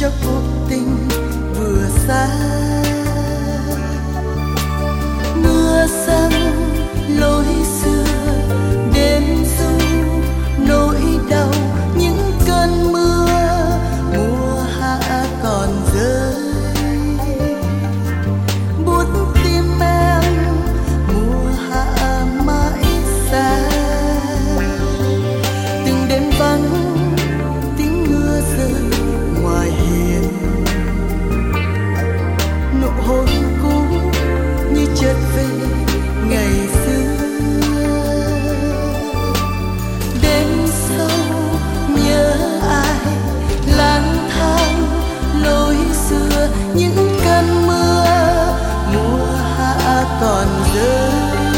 cho cuộc tình vừa xa. Mưa răng lối xưa đêm ru nỗi đau những cơn mưa mùa hạ còn rơi buốt tim em mùa hạ mãi xa. Từng đêm vắng tiếng mưa rơi ngoài hiên, nụ hôn cũ như chợt về ngày xưa. Đêm sâu nhớ ai lang thang lối xưa những cơn mưa mùa hạ còn rơi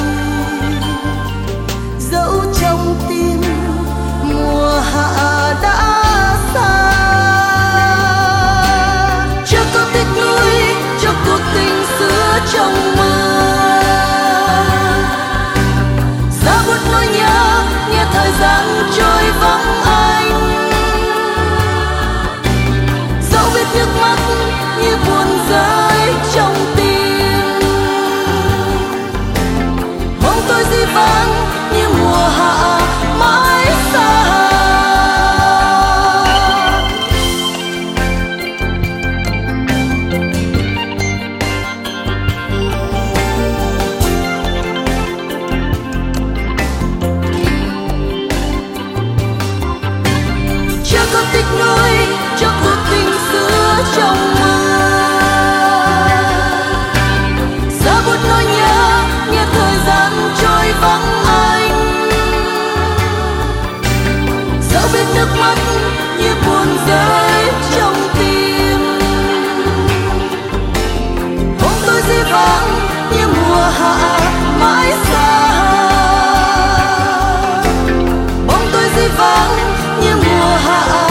dẫu trong tim mùa hạ đã xa. Chưa có tiếc nuối cho cuộc tình xưa trong mơ, xa buốt nỗi nhớ nghe thời gian trôi vắng anh. Dẫu biết nước mắt như buồn rơi trong tim, mong tôi dĩ vãng như mùa hạ mãi xa. Chưa có tiếc nuối cho cuộc tình xưa trong mơ, xa buốt nỗi nhớ nghe thời gian trôi vắng anh. Dẫu biết nước mắt như buồn rơi trong tim, mong tôi dĩ vãng như mùa hạ mãi xa. Mong tôi dĩ vãng như mùa hạ